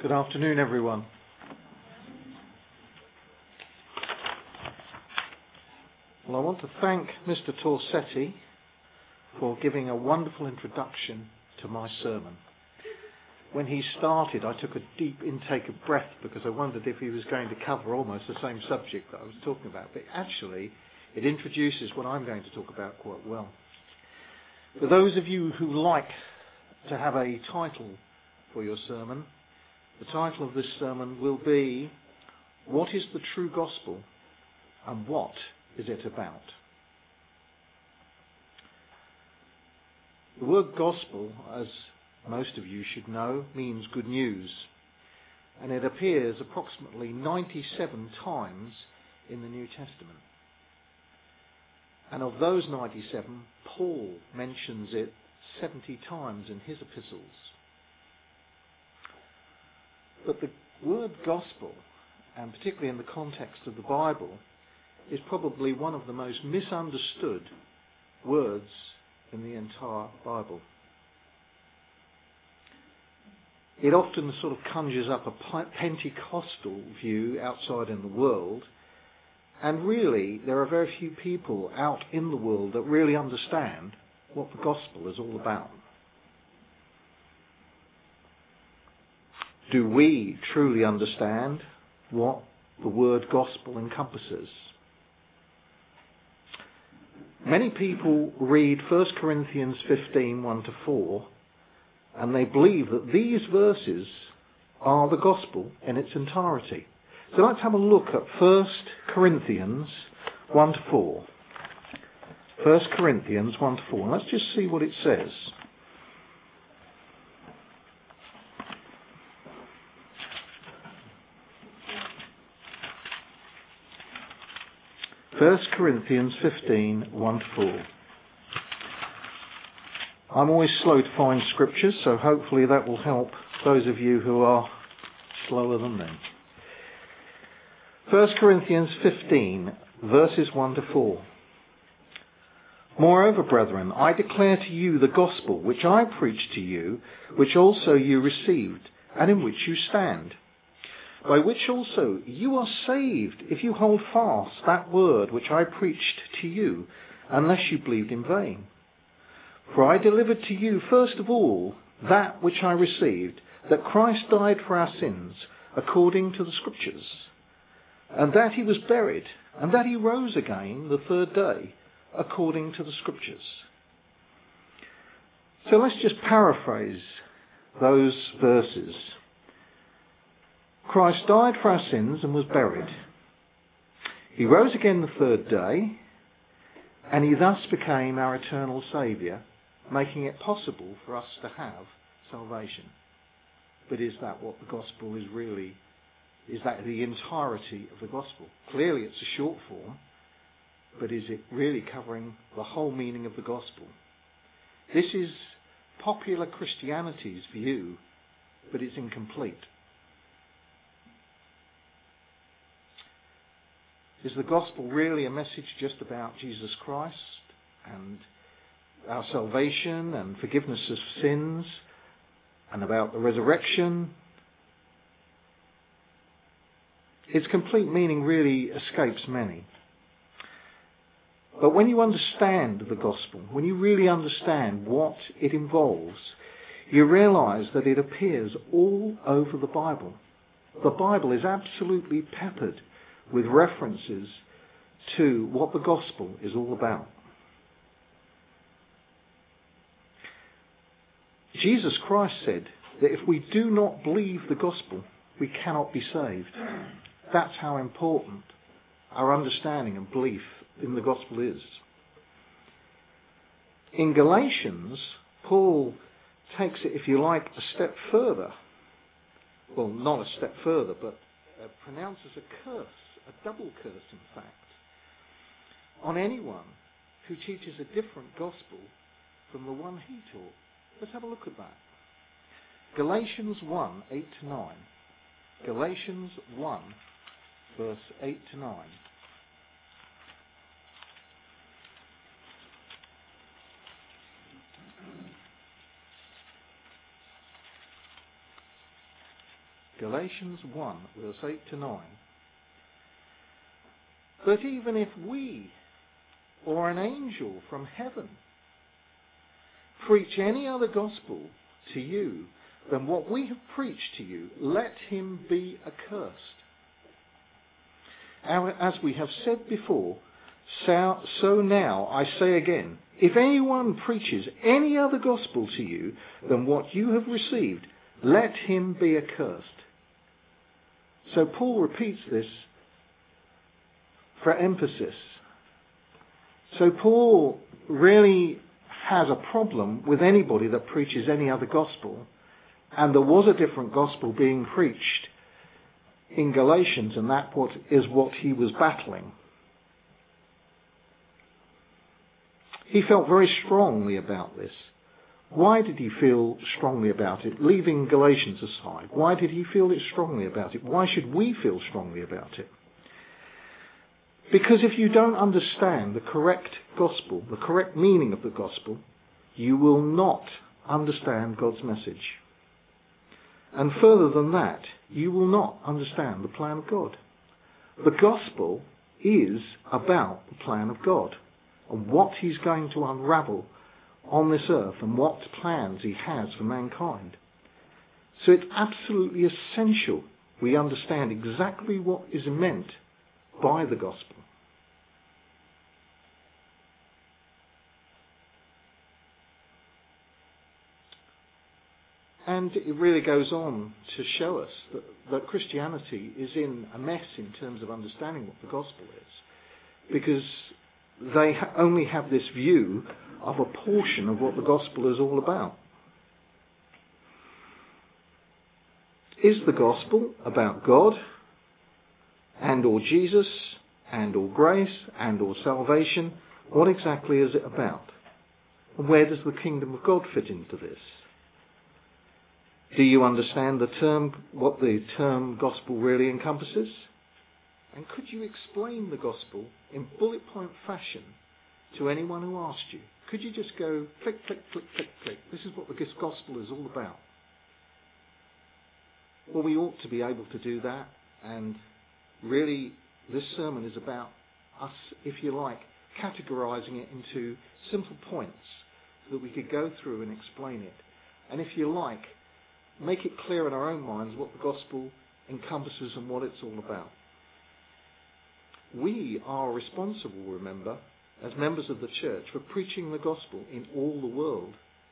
Good afternoon, everyone. Well, I want to thank Mr. Torsetti for giving a wonderful introduction to my sermon. When he started, I took a deep intake of breath because I wondered if he was going to cover almost the same subject that I was talking about. But actually, it introduces what I'm going to talk about quite well. For those of you who like to have a title for your sermon, the title of this sermon will be, What is the True Gospel and What is it about? The word gospel, as most of you should know, means good news, and it appears approximately 97 times in the New Testament. And of those 97, Paul mentions it 70 times in his epistles. But the word gospel, and particularly in the context of the Bible, is probably one of the most misunderstood words in the entire Bible. It often sort of conjures up a Pentecostal view outside in the world, and really there are very few people out in the world that really understand what the gospel is all about. Do we truly understand what the word gospel encompasses? Many people read 1 Corinthians 15, 1-4, and they believe that these verses are the gospel in its entirety. So let's have a look at 1 Corinthians 1-4. 1 Corinthians 1-4. Let's just see what it says. 1 Corinthians 15, 1-4. I'm always slow to find scriptures, so hopefully that will help those of you who are slower than me. 1 Corinthians 15, verses 1-4. Moreover, brethren, I declare to you the gospel which I preached to you, which also you received, and in which you stand, by which also you are saved, if you hold fast that word which I preached to you, unless you believed in vain. For I delivered to you first of all that which I received, that Christ died for our sins, according to the Scriptures, and that he was buried, and that he rose again the third day, according to the Scriptures. So let's just paraphrase those verses. Christ died for our sins and was buried. He rose again the third day, and he thus became our eternal Saviour, making it possible for us to have salvation. But is that what the gospel is really? Is that the entirety of the gospel? Clearly it's a short form, but is it really covering the whole meaning of the gospel? This is popular Christianity's view, but it's incomplete. Is the gospel really a message just about Jesus Christ and our salvation and forgiveness of sins and about the resurrection? Its complete meaning really escapes many. But when you understand the gospel, when you really understand what it involves, you realise that it appears all over the Bible. The Bible is absolutely peppered with references to what the gospel is all about. Jesus Christ said that if we do not believe the gospel, we cannot be saved. That's how important our understanding and belief in the gospel is. In Galatians, Paul takes it, if you like, a step further. Well, not a step further, but pronounces a curse, a double curse in fact, on anyone who teaches a different gospel from the one he taught. Let's have a look at that. Galatians 1, 8-9. Galatians 1, verse 8-9. Galatians 1, verse 8 to 9. But even if we, or an angel from heaven, preach any other gospel to you than what we have preached to you, let him be accursed. As we have said before, so now I say again, if anyone preaches any other gospel to you than what you have received, let him be accursed. So Paul repeats this for emphasis. So Paul really has a problem with anybody that preaches any other gospel, and there was a different gospel being preached in Galatians, and that is what he was battling. He felt very strongly about this. Why did he feel strongly about it? Leaving Galatians aside, why did he feel it strongly about it? Why should we feel strongly about it? Because if you don't understand the correct gospel, the correct meaning of the gospel, you will not understand God's message. And further than that, you will not understand the plan of God. The gospel is about the plan of God and what he's going to unravel on this earth and what plans he has for mankind. So it's absolutely essential we understand exactly what is meant by the gospel. And it really goes on to show us that Christianity is in a mess in terms of understanding what the gospel is, because they only have this view of a portion of what the gospel is all about. Is the gospel about God and or Jesus and or grace and or salvation? What exactly is it about? And where does the kingdom of God fit into this? Do you understand what the term gospel really encompasses? And could you explain the gospel in bullet point fashion to anyone who asked you? Could you just go click, click, click, click, click? This is what the gospel is all about. Well, we ought to be able to do that, and really this sermon is about us, if you like, categorising it into simple points so that we could go through and explain it. And if you like, make it clear in our own minds what the gospel encompasses and what it's all about. We are responsible, remember, as members of the church, for preaching the gospel in all the world.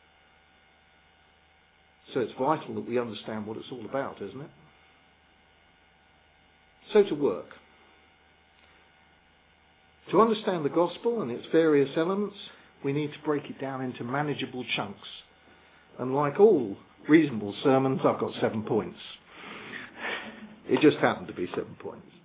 So it's vital that we understand what it's all about, isn't it? So to work. To understand the gospel and its various elements, we need to break it down into manageable chunks. And like all reasonable sermons, I've got 7 points. It just happened to be 7 points.